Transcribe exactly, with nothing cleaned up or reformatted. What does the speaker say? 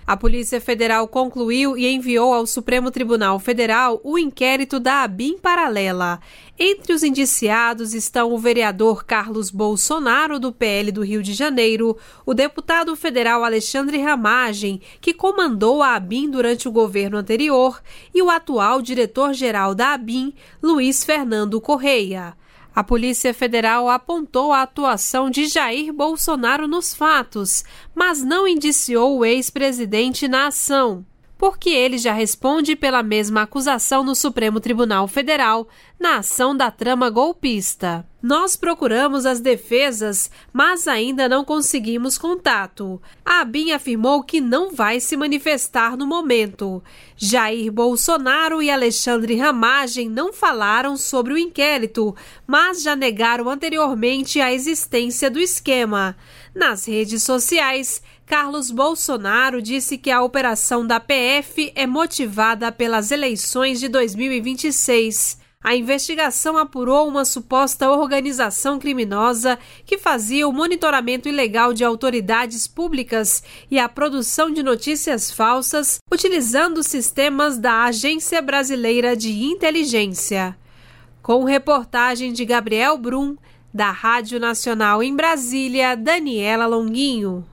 A Polícia Federal concluiu e enviou ao Supremo Tribunal Federal o inquérito da ABIN Paralela. Entre os indiciados estão o vereador Carlos Bolsonaro, do P L do Rio de Janeiro, o deputado federal Alexandre Ramagem, que comandou a ABIN durante o governo anterior, e o atual diretor-geral da ABIN, Luiz Fernando Correia. A Polícia Federal apontou a atuação de Jair Bolsonaro nos fatos, mas não indiciou o ex-presidente na ação, porque ele já responde pela mesma acusação no Supremo Tribunal Federal, na ação da trama golpista. Nós procuramos as defesas, mas ainda não conseguimos contato. A ABIN afirmou que não vai se manifestar no momento. Jair Bolsonaro e Alexandre Ramagem não falaram sobre o inquérito, mas já negaram anteriormente a existência do esquema. Nas redes sociais, Carlos Bolsonaro disse que a operação da P F é motivada pelas eleições de dois mil e vinte e seis. A investigação apurou uma suposta organização criminosa que fazia o monitoramento ilegal de autoridades públicas e a produção de notícias falsas, utilizando sistemas da Agência Brasileira de Inteligência. Com reportagem de Gabriel Brum, da Rádio Nacional em Brasília, Daniela Longuinho.